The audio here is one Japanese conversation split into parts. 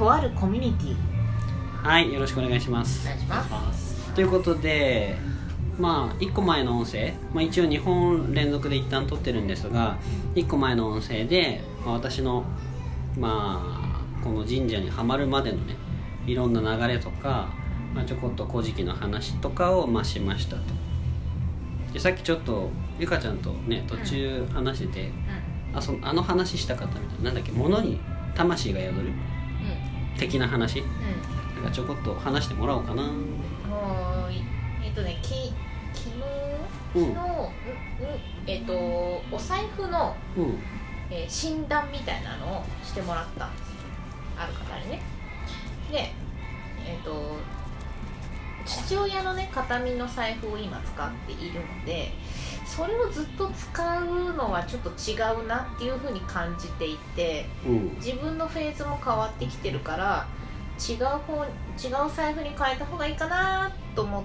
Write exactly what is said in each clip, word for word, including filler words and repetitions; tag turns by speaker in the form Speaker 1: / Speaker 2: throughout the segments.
Speaker 1: とあるコミュニティ。
Speaker 2: はい、よろしくお願いします。
Speaker 1: お願いします。
Speaker 2: ということで、まあいっこまえの音声、まあ、一応にほん連続で一旦撮ってるんですが、いっこまえの音声で、まあ、私のまあこの神社にはまるまでのね、いろんな流れとか、まあ、ちょこっと古事記の話とかをまあしましたと。でさっきちょっとゆかちゃんとね途中話してて、うん、あ, そあの話したかったみたいな、なんだっけ、物に魂が宿る、うん、的な話、うん、なんかちょこっと話してもらおうかな。
Speaker 1: もうえっとねき昨日昨日、うんうんえっとお財布の、うんえー、診断みたいなのをしてもらったんですよ、ある方にね。でえっと父親のね形見の財布を今使っているので、それをずっと使うのはちょっと違うなっていう風に感じていて、うん、自分のフェーズも変わってきてるから違う方違う財布に変えた方がいいかなと思って、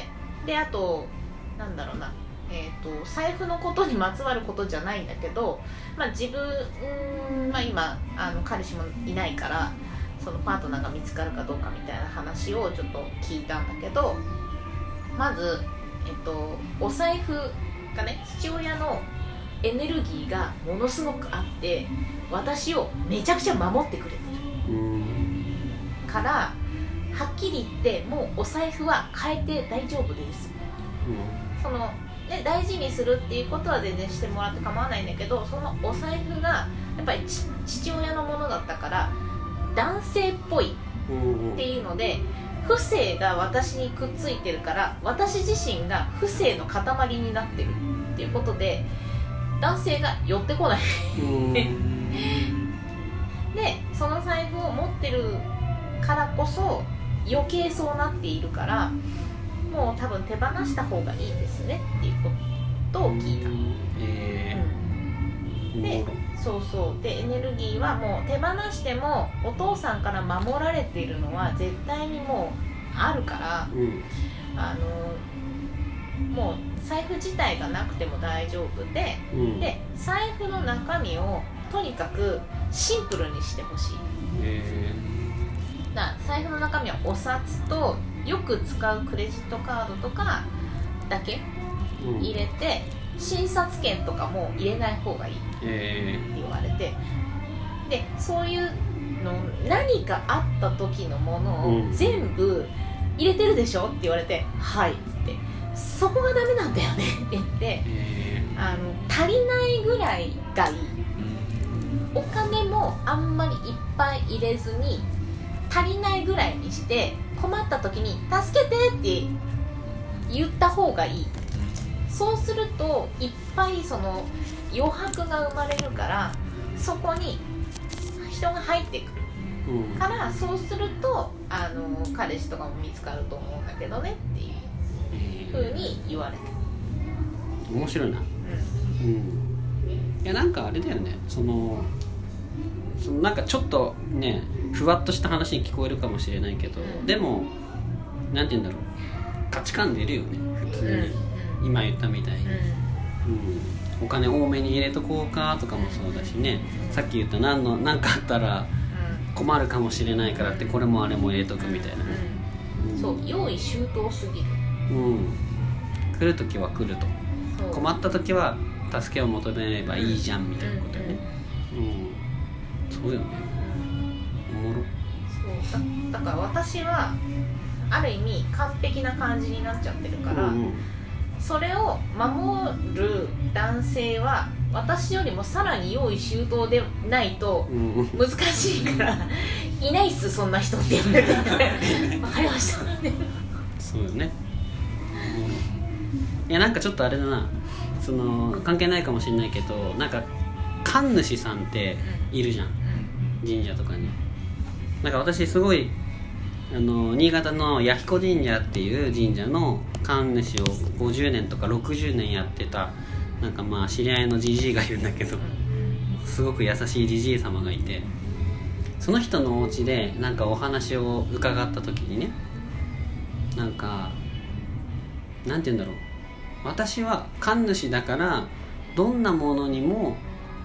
Speaker 1: であとなんだろうな、えーと、財布のことにまつわることじゃないんだけど、まあ、自分、うんまあ、今あの彼氏もいないからそのパートナーが見つかるかどうかみたいな話をちょっと聞いたんだけど、まず、えっと、お財布がね、父親のエネルギーがものすごくあって私をめちゃくちゃ守ってくれてるから、はっきり言ってもうお財布は変えて大丈夫です、うん、そのね、大事にするっていうことは全然してもらって構わないんだけど、そのお財布がやっぱり父親のものだったから男性っぽいっていうので、不正が私にくっついてるから私自身が不正の塊になってるっていうことで男性が寄ってこないで、その財布を持ってるからこそ余計そうなっているから、もう多分手放した方がいいですねっていうことを聞いた。えーうん、でそうそうでエネルギーはもう手放してもお父さんから守られているのは絶対にもうあるから、うん、あのもう財布自体がなくても大丈夫で、うん、で財布の中身をとにかくシンプルにしてほしい。へー。だ財布の中身はお札とよく使うクレジットカードとかだけ入れて、うん、診察券とかも入れない方がいいって言われて、でそういうの何かあった時のものを全部入れてるでしょって言われて、うん、はいってそこがダメなんだよねって言って、あの足りないぐらいがいい、うん、お金もあんまりいっぱい入れずに足りないぐらいにして困った時に助けてって言った方がいい。そうするといっぱいその余白が生まれるから、そこに人が入ってくる、うん、からそうするとあの彼氏とかも見つかると思うんだけどねっていう風に言われて、
Speaker 2: 面白いな、うんうん、いやなんかあれだよね、そのそのなんかちょっとねふわっとした話に聞こえるかもしれないけど、うん、でもなんて言うんだろう、価値観出るよね普通に、うん、今言ったみたいに、うんうん、お金多めに入れとこうかとかもそうだしね、うん、さっき言った何の何かあったら困るかもしれないからってこれもあれも入れとくみたいなね、
Speaker 1: うんうん、そう用意周到すぎる、
Speaker 2: うん、来るときは来ると、困ったときは助けを求めればいいじゃんみたいなことね、うんうんうん、そうよね、おもろ。
Speaker 1: そうだ、だから私はある意味完璧な感じになっちゃってるから、うんうん、それを守る男性は私よりもさらに用意周到でないと難しいから、うん、いないっすそんな人って言われて分かりました
Speaker 2: そうよね、うん、いやなんかちょっとあれだな、その関係ないかもしれないけど、なんか神主さんっているじゃん、神社とかに。なんか私すごいあの新潟の弥彦神社っていう神社の神主をごじゅうねんとかろくじゅうねんやってたなんかまあ知り合いのじじいがいるんだけど、すごく優しいじじい様がいて、その人のお家でなんかお話を伺った時にね、なんかなんて言うんだろう、私は神主だからどんなものにも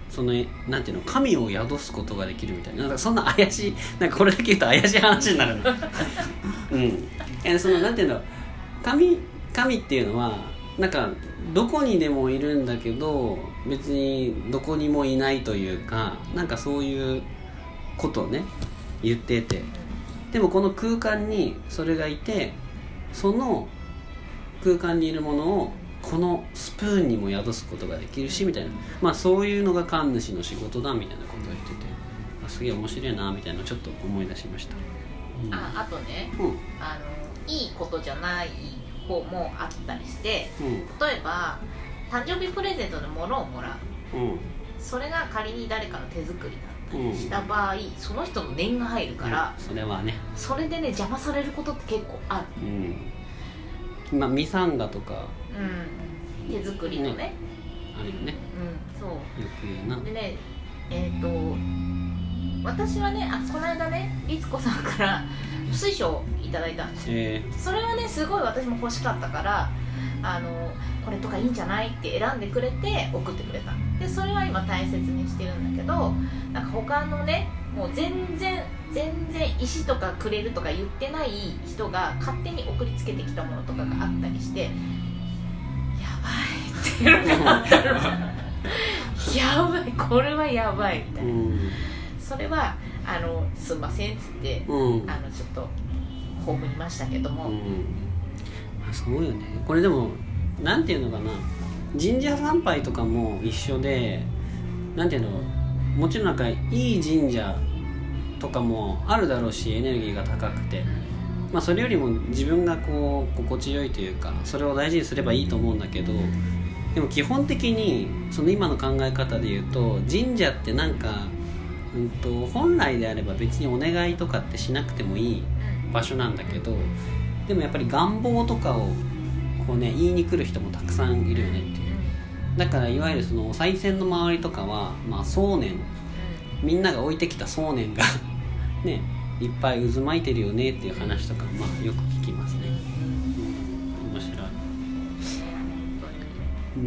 Speaker 2: そのなんていうの神を宿すことができるみたいな、なんかそんな怪しいなんかこれだけ言うと怪しい話になるのうんえそのなんていうの神神っていうのはなんかどこにでもいるんだけど別にどこにもいないというか、なんかそういうことをね言ってて、でもこの空間にそれがいて、その空間にいるものをこのスプーンにも宿すことができるしみたいな、まあそういうのが神主の仕事だみたいなことを言ってて、あすげえ面白いなみたいなのをちょっと思い出しました、
Speaker 1: うん、ああとね、
Speaker 2: うん、
Speaker 1: あのいいことじゃない方もあったりして、
Speaker 2: うん、
Speaker 1: 例えば誕生日プレゼントで物をもらう、
Speaker 2: うん、そ
Speaker 1: れが仮に誰かの手作りだったりした場合、うん、その人の念が入るから、
Speaker 2: うん、それはね
Speaker 1: それでね邪魔されることって結構ある、
Speaker 2: うん、まあミサンガとか、
Speaker 1: うん、手作りのね、ね
Speaker 2: あるよね、
Speaker 1: うん、そう
Speaker 2: よく言うな。
Speaker 1: でねえっ、ー、と私はねあこの間ね律子さんから水晶をいただいたんですよ、えー、それはねすごい私も欲しかったからあのこれとかいいんじゃないって選んでくれて送ってくれた。でそれは今大切にしてるんだけど、なんか他のねもう全然全然石とかくれるとか言ってない人が勝手に送りつけてきたものとかがあったりして、やばいっていうのがあったのやばいこれはやばいみたいな、うん、それはあのすんませんっつって、うん、あのちょっと葬りましたけども、うん、
Speaker 2: そうよね。これでもなんていうのかな、神社参拝とかも一緒で、なんていうの、もちろんなんかいい神社とかもあるだろうし、エネルギーが高くて、まあ、それよりも自分がこう心地よいというかそれを大事にすればいいと思うんだけど、でも基本的にその今の考え方で言うと神社ってなんか、うんと、本来であれば別にお願いとかってしなくてもいい場所なんだけど、でもやっぱり願望とかをこう、ね、言いに来る人もたくさんいるよねっていう。だからいわゆるそのお賽銭の周りとかは、まあ、想念、みんなが置いてきた想念がねいっぱい渦巻いてるよねっていう話とか、まあ、よく聞きますね、うん、面白い、うん、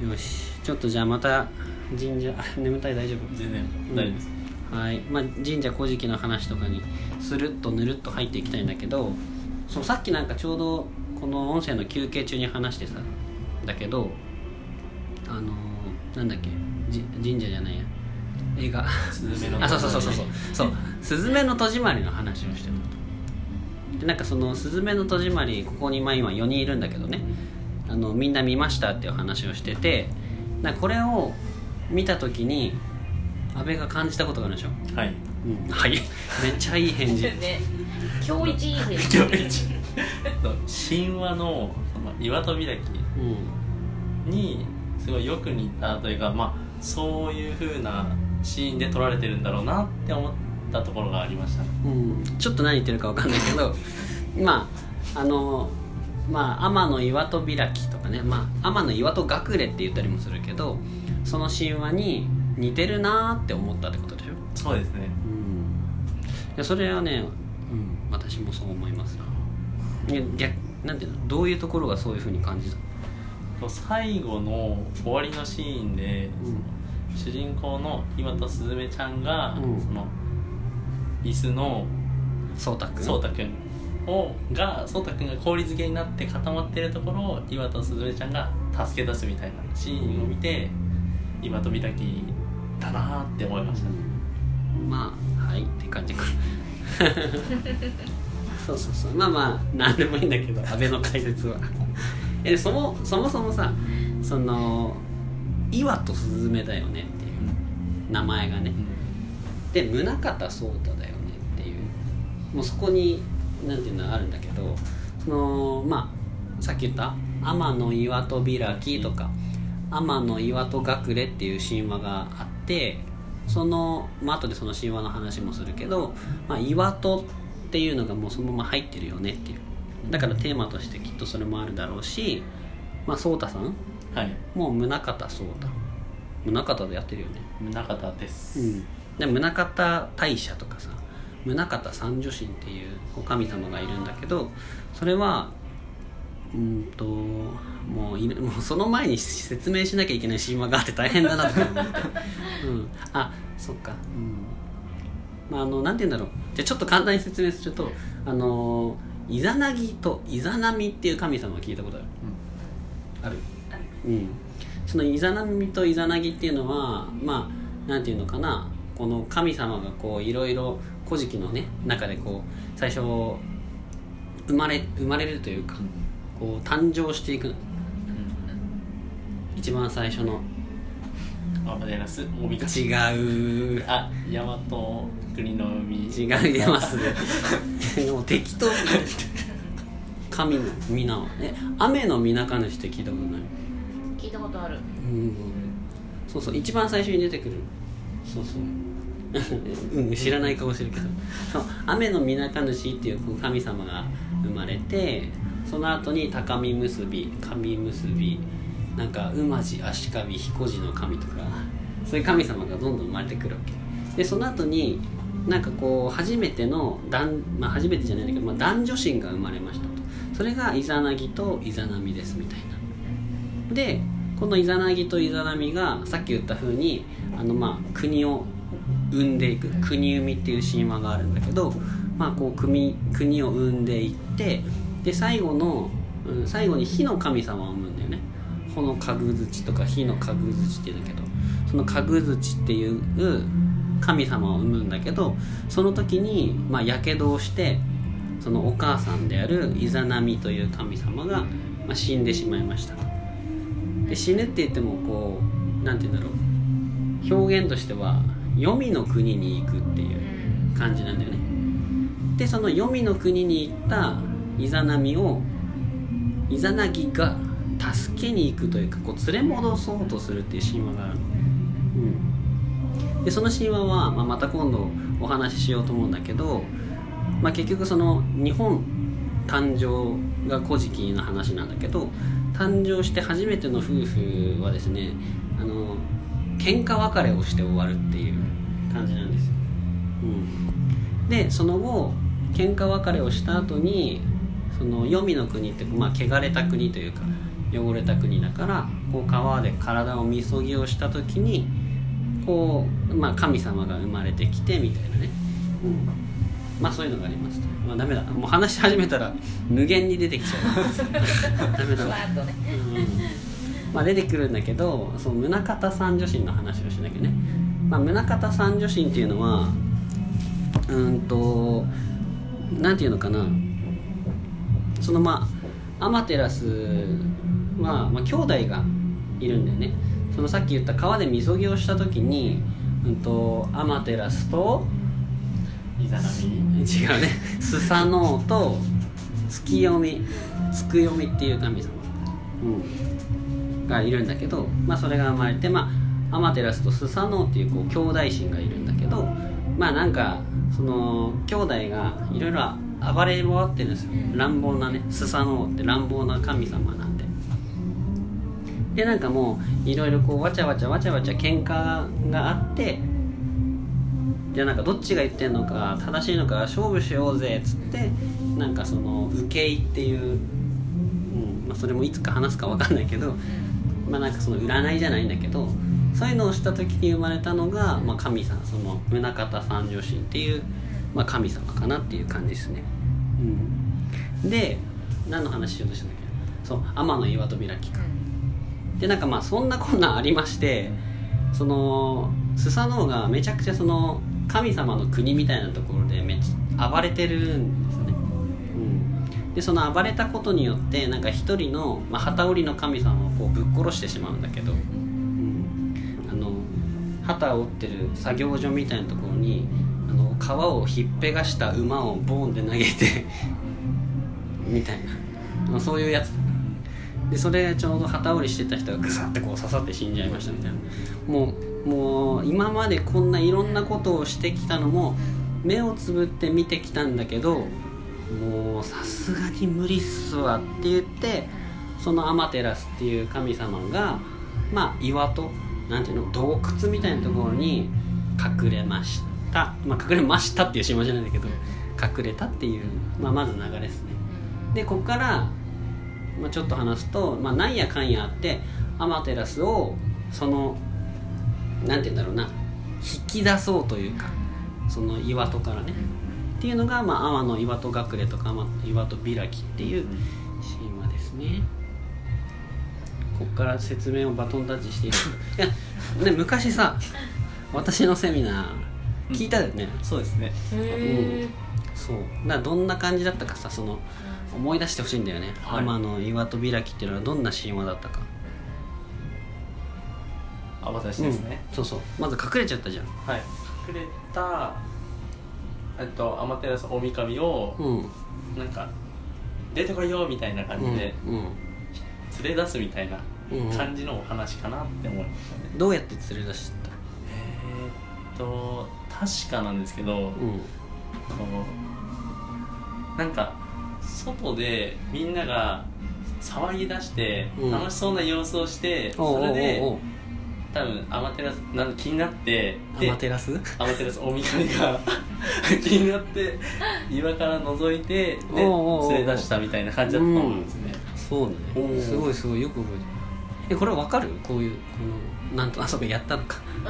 Speaker 2: よし、ちょっとじゃあまた神社眠たい、大丈夫？
Speaker 3: 全然大丈夫です、
Speaker 2: うん、はい、まあ、神社古事記の話とかにスルッとぬるっと入っていきたいんだけど、そうさっきなんかちょうどこの音声の休憩中に話してさだけど、あのー、なんだっけ神社じゃないや映画
Speaker 3: すずめの
Speaker 2: あそうそうそうそうそうそうすずめの戸締まりの話をしてると。でなんかそのすずめの戸締まり、ここにまあ今よにんいるんだけどね、あのみんな見ましたっていう話をしてて、なんかこれを見た時に安倍が感じたことがあるでしょ。
Speaker 3: はい、
Speaker 2: うん、はいめっちゃいい返事
Speaker 1: ね、今日一いい返事
Speaker 3: 今日一神話の岩戸開きにすごいよく似たというか、まあ、そういう風なシーンで撮られてるんだろうなって思ったところがありました、
Speaker 2: うん、ちょっと何言ってるか分かんないけどまああのまあ天の岩戸開きとかね、まあ、天の岩戸隠れって言ったりもするけど、その神話に似てるなって思ったってことでしょ。
Speaker 3: そうですね、
Speaker 2: うん、いやそれはね、うん、私もそう思いますな。いや逆なんていうの、どういうところがそういう風に感じた？
Speaker 3: 最後の終わりのシーンで、うん、主人公の岩戸すずめちゃんが、うん、その椅子の
Speaker 2: そうたくん
Speaker 3: そうたくんをがそうたくんが氷漬けになって固まってるところを岩戸すずめちゃんが助け出すみたいなシーンを見て、うん、岩戸開きだなって思いました、ね、
Speaker 2: うん、まあはいって感じかそうそうそう、まあまあ何でもいいんだけど安倍の解説はえ そ, もそもそもさ、その岩戸すずめだよねっていう名前がね、で宗像草太だよねっていう、もうそこになんていうのあるんだけど、そのまあさっき言った天の岩戸開きとか天の岩戸隠れっていう神話があって、その、まあ後でその神話の話もするけど、まあ、岩戸っていうのがもうそのまま入ってるよねっていう、だからテーマとしてきっとそれもあるだろうし、まあ草太さん、
Speaker 3: はい、
Speaker 2: もう宗像草太、宗像でやってるよね。
Speaker 3: 宗像です、
Speaker 2: うん、で宗像大社とかさ、宗像三女神っていうお神様がいるんだけど、それはうんともういもうその前に説明しなきゃいけない神話があって大変だなと思って、うん、あそっか、うんまあ、あのなんて言うんだろうじゃあちょっと簡単に説明するとあのイザナギとイザナミっていう神様を聞いたことある、うん、ある、うん、そのイザナミとイザナギっていうのはまあなんていうのかなこの神様がこういろいろ古事記のね中でこう最初生まれ生まれるというかこう誕生していく、うん、一番最初の
Speaker 3: アマテラスオビカ
Speaker 2: 違う
Speaker 3: あ大和国の海
Speaker 2: 違いますねもう適当すぎる神の皆はえ雨の皆か主って聞いたことない
Speaker 1: 聞いたことある
Speaker 2: うんそうそう一番最初に出てくるそうそううん知らない顔してるけどそう雨の皆か主っていう神様が生まれてその後に高見結び神結びなんか馬路足利彦路の神とかそういう神様がどんどん生まれてくるわけでその後になんかこう初めての男、まあ、初めてじゃないんだけど、まあ、男女神が生まれましたとそれがイザナギとイザナミですみたいなでこのイザナギとイザナミがさっき言った風にあのまあ国を生んでいく国生みっていう神話があるんだけど、まあ、こう 国, 国を生んでいってで最後の、うん、最後に火の神様を生むんだよね火の神槌とか火の神槌っていうんだけどその神槌っていう神様を生むんだけどその時にまあやけどをしてそのお母さんであるイザナミという神様が、まあ、死んでしまいましたで死ぬって言ってもこうなんて言うんだろう表現としては黄泉の国に行くっていう感じなんだよねでその黄泉の国に行ったイザナミをイザナギが助けに行くというかこう連れ戻そうとするっていう神話があるの、うん、でその神話は、まあ、また今度お話ししようと思うんだけど、まあ、結局その日本誕生が古事記の話なんだけど誕生して初めての夫婦はですねあの喧嘩別れをして終わるっていう感じなんですよ、うん、でその後喧嘩別れをした後にその黄泉の国って、まあ、汚れた国というか汚れた国だからこう川で体をみそぎをした時にこう、まあ、神様が生まれてきてみたいなね、うん、まあそういうのがありますと、まあ、ダメだもう話し始めたら無限に出てきちゃうダメだわ、うんまあ、出てくるんだけどその宗像三女神の話をしなきゃね、まあ、宗像三女神っていうのはうんとなんていうのかなそのまあアマテラスは、まあ、兄弟がいるんだよねそのさっき言った川でみそぎをした時に、うんと、アマテラスと
Speaker 3: イザナミ
Speaker 2: 違うねスサノオと月読みつく読みっていう神様、うん、がいるんだけど、まあ、それが生まれて、まあ、アマテラスとスサノオっていう、こう兄弟神がいるんだけどまあなんかその兄弟がいろいろ暴れ回ってるんですよ乱暴なねスサノオって乱暴な神様なんででなんかもういろいろこうわちゃわちゃわちゃわちゃ喧嘩があってじゃあなんかどっちが言ってんのか正しいのか勝負しようぜっつってなんかその受け入っていう、うんまあ、それもいつか話すか分かんないけどまあなんかその占いじゃないんだけどそういうのをした時に生まれたのが、まあ、神さんその宗像三女神っていう、まあ、神様かなっていう感じですね、うん、で何の話しようとしたんだっけそう天の岩戸開きかでなんかまあそんなこんなんありましてそのスサノオがめちゃくちゃその神様の国みたいなところでめっちゃ暴れてるんですよね、うん、でその暴れたことによってなんか一人の、まあ、旗織りの神様をこうぶっ殺してしまうんだけど、うん、あの旗を折ってる作業所みたいなところにあの皮をひっぺがした馬をボーンで投げてみたいなそういうやつでそれちょうど旗織りしてた人がグサッてこう刺さって死んじゃいましたみたいなもう、もう今までこんないろんなことをしてきたのも目をつぶって見てきたんだけどもうさすがに無理っすわって言ってそのアマテラスっていう神様がまあ岩となんていうの洞窟みたいなところに隠れました、まあ、隠れましたっていう島じゃないんだけど隠れたっていう、まあ、まず流れですねでここからまあ、ちょっと話すと、まあ、なんやかんやあってアマテラスをそのなんて言うんだろうな引き出そうというかその岩戸からねっていうのが、まあ、天の岩戸隠れとか天岩戸開きっていう神話ですね。ここから説明をバトンタッチしているいや、ね、昔さ私のセミナー聞いたよね、
Speaker 3: うん、そうですね。
Speaker 1: へー、
Speaker 2: うん、そうだからどんな感じだったかさその思い出してほしいんだよね、はい、天の岩戸開きっていうのはどんな神話だったか。
Speaker 3: あ、私ですね、
Speaker 2: うん、そうそうまず隠れちゃったじゃん。
Speaker 3: はい、隠れたえっとアマテラス大神を、うん、なんか出てこいよみたいな感じで、うんうん、連れ出すみたいな感じのお話かなって思いましたね、うん、
Speaker 2: どうやって連れ出した？
Speaker 3: えー、っと確かなんですけど、うん、こうなんか外でみんなが騒ぎ出して楽しそうな様子をして、うん、それでおうおうおう多分アマテラスなん気になって
Speaker 2: アマテラス
Speaker 3: アマテラス大神が気になって岩から覗いてで連れ出したみたいな感じだったと思うんですね、
Speaker 2: うん、そうねすごいすごいよく覚えてる。えこれ分かる？こういうこのなんとあそこやったのか、
Speaker 1: うん、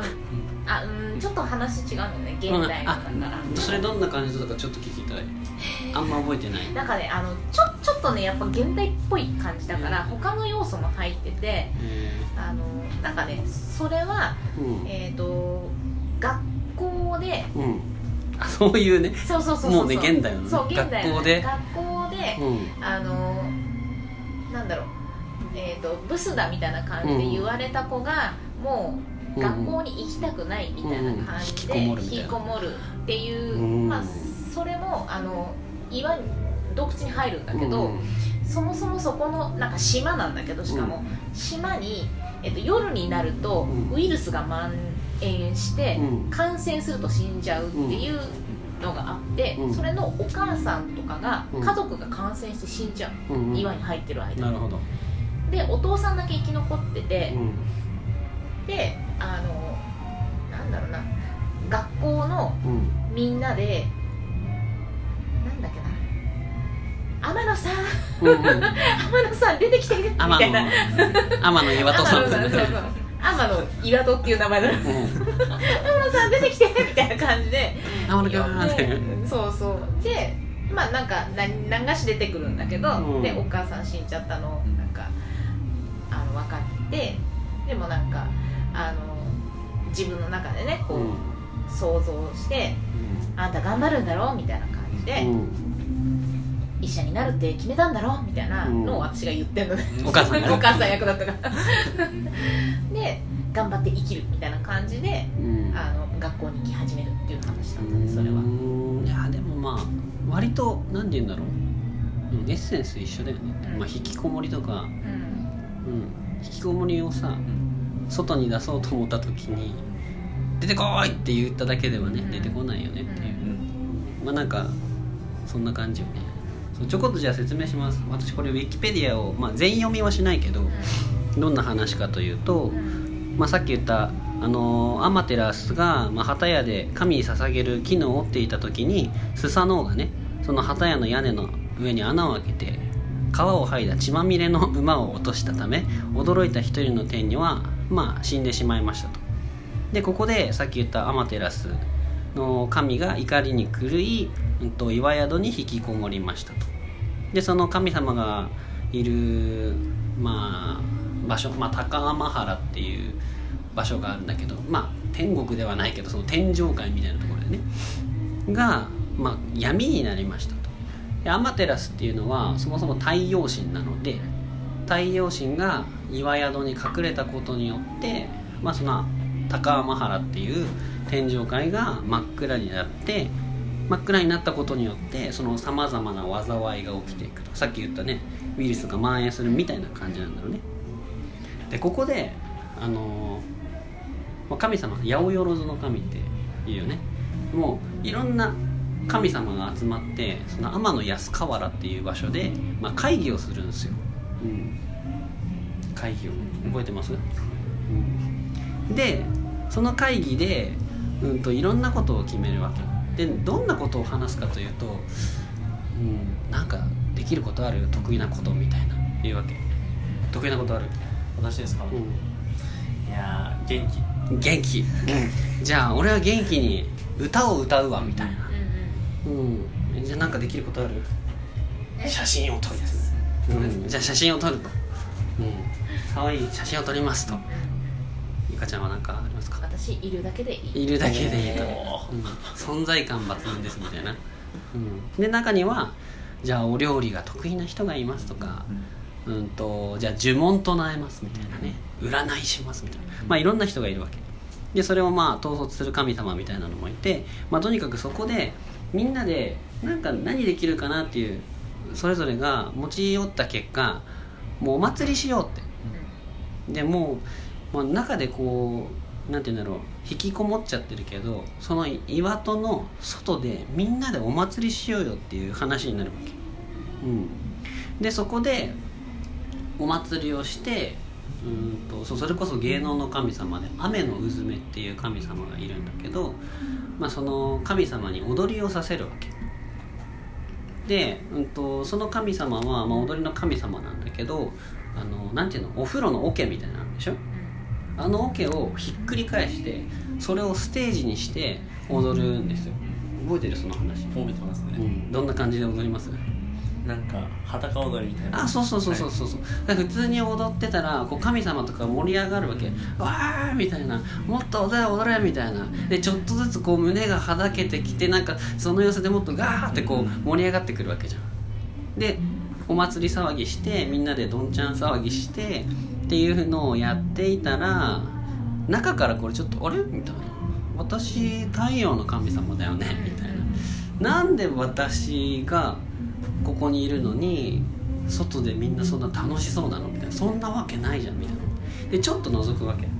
Speaker 1: あうんちょっと話違うのね現代のだから、
Speaker 2: うん、それどんな感じだったかちょっと聞きたい。あんま覚えてない。
Speaker 1: なんかねあのちょちょっとねやっぱ現代っぽい感じだから他の要素も入っててあのなんかねそれは、うん、えっ、ー、と学校で、
Speaker 2: うん、あそういうね
Speaker 1: そうそうそうそう
Speaker 2: もうね現代のね
Speaker 1: そう現代の、ね、
Speaker 2: 学校で
Speaker 1: 学校で、うん、あのなんだろうえーとブスだみたいな感じで言われた子が、うん、もう学校に行きたくないみたいな感じで、うんうん、引きこもるっていう、うんまあ、それもあの岩に洞窟に入るんだけど、うん、そもそもそこのなんか島なんだけどしかも、うん、島に、えーと、夜になるとウイルスが蔓延して、うん、感染すると死んじゃうっていうのがあって、うん、それのお母さんとかが、うん、家族が感染して死んじゃう、うん、岩に入ってる間に。
Speaker 2: なるほど。
Speaker 1: でお父さんだけ生き残ってて、うん、であのなんだろうな学校のみんなで、うん、なんだっけな天野さん、うんうん、天野さん出てきてみたいな
Speaker 2: 天野岩戸さん
Speaker 1: そうそうそう天野岩戸っていう名前だ、うん、天野さん出てきてみたいな感じで
Speaker 2: 天野君って
Speaker 1: そうそうでまあなんか何がし出てくるんだけど、うん、でお母さん死んじゃったのなんかあの分かってでもなんかあの自分の中でねこう、うん、想像して、うん、あんた頑張るんだろみたいな感じで、うん、医者になるって決めたんだろみたいなのを私が言ってんのね、
Speaker 2: うん、お母さん
Speaker 1: お母さん役だったからで頑張って生きるみたいな感じで、うん、あの学校に行き始めるっていう話だったねそれは。
Speaker 2: いやでもまあ割と何て言うんだろう、うん、エッセンス一緒だよね、うんまあ、引きこもりとか、うんうん、引きこもりをさ外に出そうと思った時に出てこいって言っただけではね、うん、出てこないよねっていう、うん、まあなんかそんな感じよね。そうちょこっとじゃあ説明します。私これウィキペディアを、まあ、全読みはしないけど、うん、どんな話かというと、うんまあ、さっき言ったあのー、アマテラスが、まあ、旗屋で神に捧げる絹を織っていた時にスサノオがねその旗屋の屋根の上に穴を開けて皮を剥いだ血まみれの馬を落としたため驚いた一人の天女は、まあ、死んでしまいましたと。でここでさっき言ったアマテラスの神が怒りに狂い、うん、と岩宿に引きこもりましたと。でその神様がいる、まあ、場所、まあ、高天原っていう場所があるんだけど、まあ天国ではないけどその天上界みたいなところでねが、まあ、闇になりましたと。でアマテラスっていうのはそもそも太陽神なので太陽神が岩宿に隠れたことによって、まあ、その高天原っていう天上界が真っ暗になって真っ暗になったことによってそのさまざまな災いが起きていくと。さっき言ったねウイルスが蔓延するみたいな感じなんだろうね。でここであのー、神様八百万の神っていうよね。もういろんな神様が集まってその天安河原っていう場所で、まあ、会議をするんですよ、うん、会議を覚えてます、うん、でその会議で、うん、といろんなことを決めるわけでどんなことを話すかというと、うん、なんかできることある得意なことみたいないうわけ。得意なことある？
Speaker 3: 私ですか、うん、いやー元気
Speaker 2: 元気、うん、じゃあ俺は元気に歌を歌うわみたいな、うんうん、じゃあなんかできることある？写真を撮る、うん、じゃあ写真を撮ると、うん、かわいい写真を撮りますと。ゆかちゃんは何かありますか？
Speaker 1: 私いるだけでいい。
Speaker 2: いるだけでいいと、うん、存在感抜群ですみたいな、うん、で中にはじゃあお料理が得意な人がいますとか、うんうん、とじゃあ呪文唱えますみたいなね、占いしますみたいな、まあいろんな人がいるわけで、それをまあ統率する神様みたいなのもいて、まあ、とにかくそこでみんなでなんか何できるかなっていうそれぞれが持ち寄った結果、もうお祭りしようって、でもう、まあ、中でこうなんていうんだろう、引きこもっちゃってるけど、その岩戸の外でみんなでお祭りしようよっていう話になるわけ、うん、でそこでお祭りをして、うんと そ, それこそ芸能の神様で雨のうずめっていう神様がいるんだけど、まあ、その神様に踊りをさせるわけで、うんとその神様は、まあ、踊りの神様なんだけど、あのなんていうの、お風呂の桶みたいなのあるでしょ。あの桶をひっくり返してそれをステージにして踊るんですよ。覚えてる？その話
Speaker 3: 覚えてますね、
Speaker 2: うん、どんな感じで踊ります？
Speaker 3: なんか裸踊りみたいな。
Speaker 2: あ、そうそうそうそうそう、はい、だから普通に踊ってたらこう神様とか盛り上がるわけ、わーみたいな、もっと踊れ踊れみたいなで、ちょっとずつこう胸がはだけてきて、なんかその様子でもっとガーってこう盛り上がってくるわけじゃん。でお祭り騒ぎしてみんなでどんちゃん騒ぎしてっていうのをやっていたら、中からこれちょっとあれみたいな、私太陽の神様だよねみたいな、なんで私がここにいるのに外でみんなそんな楽しそうなのみたいな、そんなわけないじゃんみたいな。でちょっと覗くわけ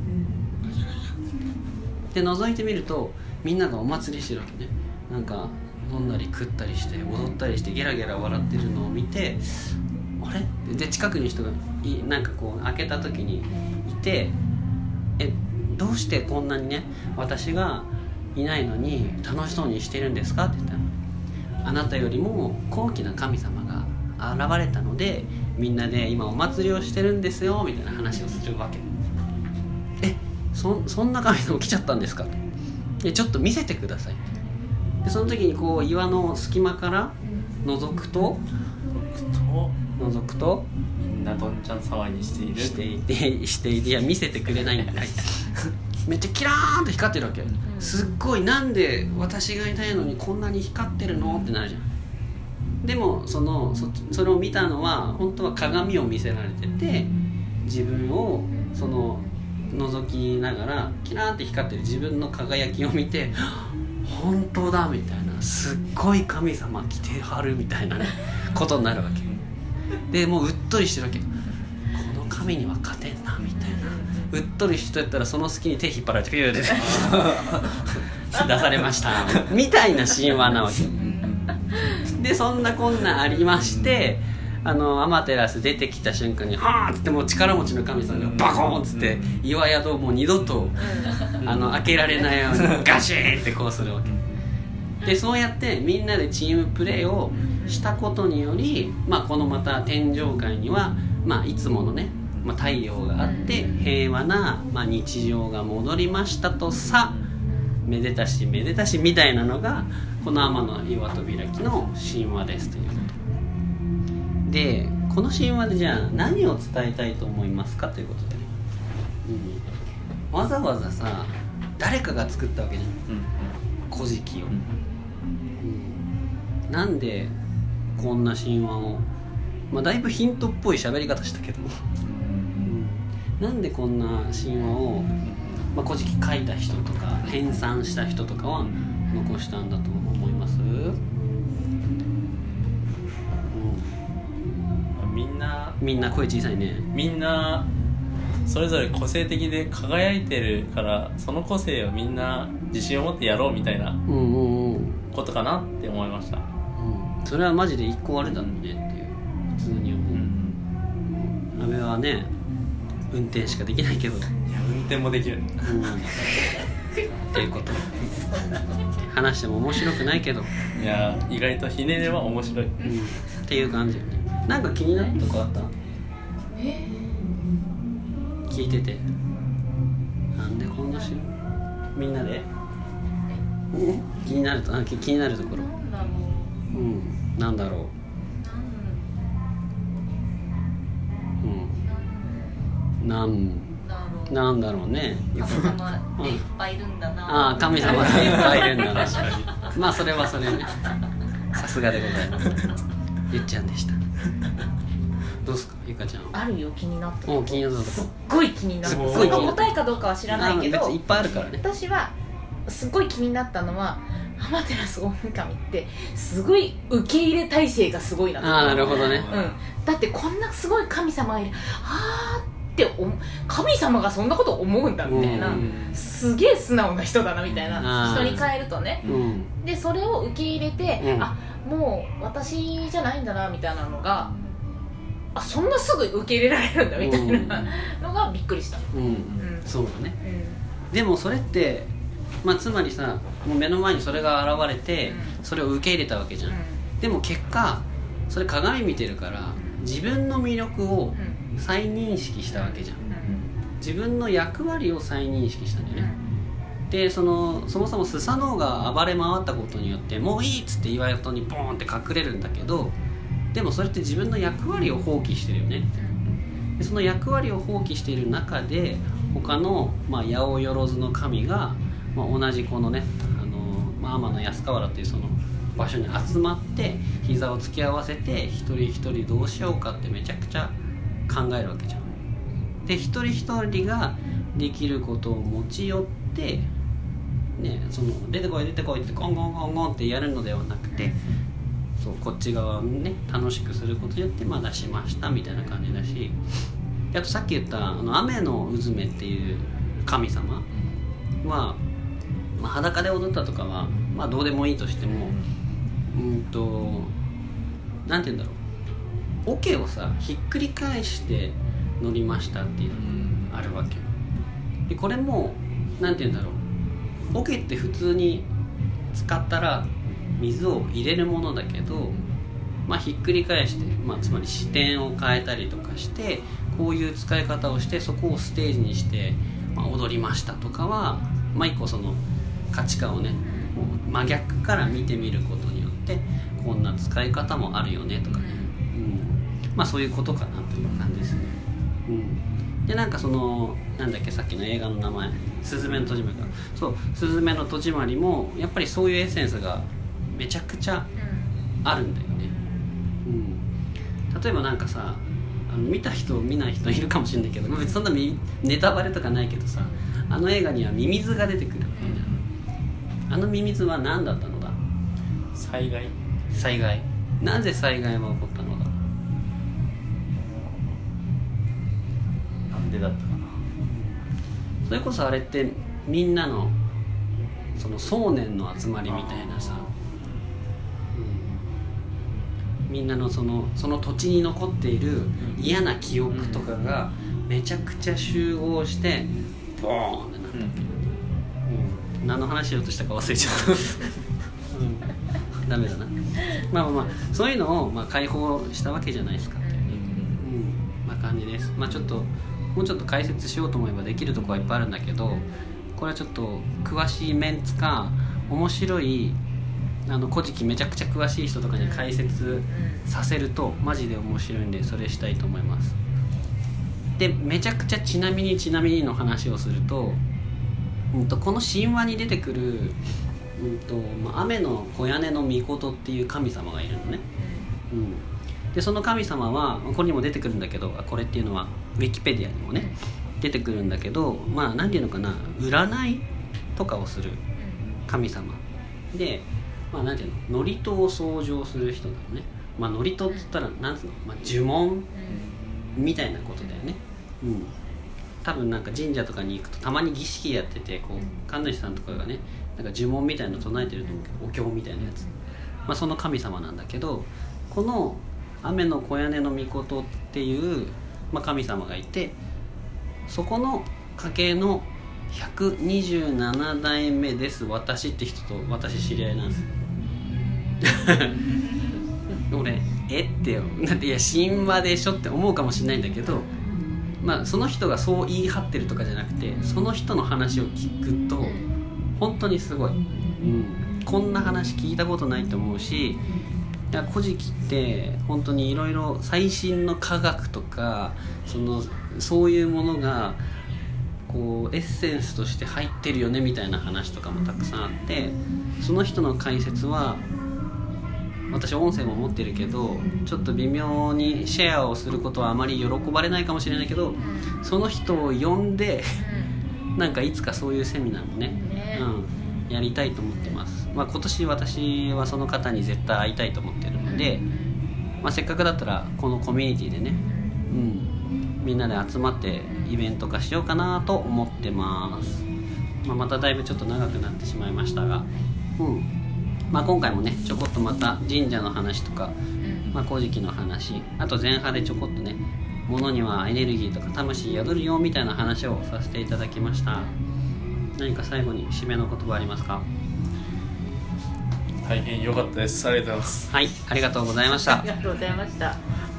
Speaker 2: で、覗いてみるとみんながお祭りしてるわけね。なんか飲んだり食ったりして踊ったりしてゲラゲラ笑ってるのを見て、あれで近くに人がいなんかこう開けた時にいて、えどうしてこんなにね私がいないのに楽しそうにしてるんですかって言ったら、あなたよりも高貴な神様が現れたのでみんなで今お祭りをしてるんですよみたいな話をするわけ。え そ, そんな神様来ちゃったんですかと。でちょっと見せてください。でその時にこう岩の隙間から覗くと覗くと
Speaker 3: みんなどんちゃん騒ぎしている
Speaker 2: していてしていていや見せてくれないんだよめっちゃキラーンと光ってるわけ、うん、すっごい、なんで私がいないのにこんなに光ってるのってなるじゃん。でも そ, の そ, それを見たのは本当は鏡を見せられてて、自分をその覗きながらキラーンって光ってる自分の輝きを見て本当だみたいな、すっごい神様来てはるみたいな、ね、ことになるわけで、もううっとりしてるわけ、この神には勝てんなみたいな。うっとりしてたらその隙に手引っ張られてピューって出されましたみたいな神話なわけで、そんなこんなありまして、あのアマテラス出てきた瞬間にはーってもう力持ちの神様がバコーンっつって岩宿をもう二度とあの開けられないようにガシーってこうするわけで、そうやってみんなでチームプレーをしたことにより、まあ、このまた天上界には、まあ、いつものね、まあ、太陽があって平和な、まあ、日常が戻りましたとさ、めでたしめでたしみたいなのがこの天の岩戸開きの神話ですということで、この神話でじゃあ何を伝えたいと思いますかということで、うん、わざわざさ誰かが作ったわけじゃん、古事記を、うん、なんでこんな神話を、まあ、だいぶヒントっぽい喋り方したけど、うん、なんでこんな神話を、まあ、古事記書いた人とか編纂した人とかは残したんだと思います？
Speaker 3: みんな
Speaker 2: みんな声小さいね。
Speaker 3: みんなそれぞれ個性的で輝いてるから、その個性をみんな自信を持ってやろうみたいなことかなって思いました、
Speaker 2: うんうん、それはマジで一個あれだねっていう普通に思う、うん、阿部はね運転しかできないけど、いや
Speaker 3: 運転もできる、うん、
Speaker 2: っていうこと話しても面白くないけど、
Speaker 3: いや意外とひねれは面白い、
Speaker 2: うん、っていう感じよね。なんか気になったとこあった？ 聞いてて、なんでこんなしみんなで気になるとあ気気になるところ、
Speaker 1: なんだろう、
Speaker 2: うんなんだろう、うんなんなんだろうね。
Speaker 1: 神様っていっぱいいるんだな、
Speaker 2: ああ神様っていっぱいいるんだな。まあそれはそれね、さすがでございます。ゆっちゃんでした。どうすかゆかちゃん。
Speaker 1: あるよ、気になった
Speaker 2: お気になったとこ
Speaker 1: すっごい気になった。
Speaker 2: すっごい
Speaker 1: その答えかどうかは知らないけど、
Speaker 2: 別にいっぱいあるからね。
Speaker 1: 私はすっごい気になったのは天照大神ってすごい受け入れ体制がすごいなと。
Speaker 2: ああなるほどね、
Speaker 1: うん、だってこんなすごい神様がいる、はーってお神様がそんなこと思うんだみたいな、
Speaker 2: うん
Speaker 1: すげえ素直な人だなみたいな、
Speaker 2: あー
Speaker 1: 人に変えるとね、
Speaker 2: うん、
Speaker 1: でそれを受け入れて、
Speaker 2: うん
Speaker 1: あもう私じゃないんだなみたいなのが、あそんなすぐ受け入れられるんだみたいなのがびっくりした、
Speaker 2: うん
Speaker 1: うん
Speaker 2: そうだね。
Speaker 1: うん
Speaker 2: でもそれって、まあ、つまりさもう目の前にそれが現れて、
Speaker 1: うん、
Speaker 2: それを受け入れたわけじゃん、
Speaker 1: うん
Speaker 2: でも結果それ鏡見てるから自分の魅力を
Speaker 1: うん
Speaker 2: 再認識したわけじゃん。
Speaker 1: うん
Speaker 2: 自分の役割を再認識したんだよね。でそのそもそもスサノオが暴れ回ったことによってもういいっつって岩戸にボーンって隠れるんだけど、でもそれって自分の役割を放棄してるよね。でその役割を放棄している中で他の、まあ、八百万の神が、まあ、同じこのねあの、まあ、天の安河原というその場所に集まって膝を突き合わせて一人一人どうしようかってめちゃくちゃ考えるわけじゃん。で一人一人ができることを持ち寄ってね、その出てこい出てこいってゴンゴンゴンゴンってやるのではなくて、そうこっち側をね楽しくすることによってまあ出しましたみたいな感じだし、あとさっき言ったあの雨のうずめっていう神様は、まあ、裸で踊ったとかはまあどうでもいいとしても、うんとなんて言うんだろう、桶をさひっくり返して乗りましたっていうのがあるわけで、これもなんて言うんだろう、桶って普通に使ったら水を入れるものだけど、まあ、ひっくり返して、まあ、つまり視点を変えたりとかしてこういう使い方をしてそこをステージにして、まあ、踊りましたとかは、まあ、一個その価値観をねもう真逆から見てみることによってこんな使い方もあるよねとかね、うん、まあそういうことかなという感じですね、うん、でなんかそのなんだっけさっきの映画の名前すずめの戸締まりか、そうすずめの戸締まりもやっぱりそういうエッセンスがめちゃくちゃあるんだよね、うん、例えばなんかさあの見た人見ない人いるかもしれないけど別にそんなネタバレとかないけどさ、あの映画にはミミズが出てくるわけじゃん。あのミミズは何だったのだ。
Speaker 3: 災害
Speaker 2: 災害。なぜ災害は起こったのだ。
Speaker 3: なんでだったかな。
Speaker 2: それこそあれってみんなのその想念の集まりみたいなさ、うん、みんなのそのその土地に残っている嫌な記憶とかがめちゃくちゃ集合してボーンってなったわけ、うんうん、何の話しようとしたか忘れちゃった、うん、ダメだな。まあまあまあそういうのをまあ解放したわけじゃないですかっていうね、うん、まあ感じです。まあちょっともうちょっと解説しようと思えばできるところはいっぱいあるんだけど、これはちょっと詳しいメンツか面白いあの古事記めちゃくちゃ詳しい人とかに解説させるとマジで面白いんでそれしたいと思います。でめちゃくちゃちなみにちなみにの話をすると、うんとこの神話に出てくる、うんとまあ、雨の小屋根の御事っていう神様がいるのね、うん、でその神様はこれにも出てくるんだけど、これっていうのはウィキペディアにもね出てくるんだけど、まあ何ていうのかな、占いとかをする神様で、まあ何ていうの、祝詞を創造する人なのね。まあ祝詞って言ったらなんつうの、まあ、呪文みたいなことだよね。うん。多分なんか神社とかに行くとたまに儀式やってて、こう神主さんとかがねなんか呪文みたいなの唱えてると思うけど、お経みたいなやつ、まあその神様なんだけど、この雨の小屋根の御事っていう、まあ、神様がいて、そこの家系のひゃくにじゅうななだいめです私って人と私知り合いなんですよ俺えってよだっていや神話でしょって思うかもしれないんだけど、 まあその人がそう言い張ってるとかじゃなくて、その人の話を聞くと本当にすごい、うん、こんな話聞いたことないと思うし、いや古事記って本当にいろいろ最新の科学とかそのそういうものがこうエッセンスとして入ってるよねみたいな話とかもたくさんあって、その人の解説は私音声も持ってるけどちょっと微妙にシェアをすることはあまり喜ばれないかもしれないけど、その人を呼んでなんかいつかそういうセミナーもね、うん、やりたいと思ってます。まあ、今年私はその方に絶対会いたいと思ってるので、まあ、せっかくだったらこのコミュニティでね、うん、みんなで集まってイベント化しようかなと思ってます。まあ、まただいぶちょっと長くなってしまいましたが、うんまあ、今回もねちょこっとまた神社の話とか、まあ、古事記の話、あと前派でちょこっとね物にはエネルギーとか魂宿るよみたいな話をさせていただきました。何か最後に締めの言葉ありますか？
Speaker 3: 大変良かったです。ありがとうございます。
Speaker 2: はい、ありがとうございました。
Speaker 1: ありがとうございました。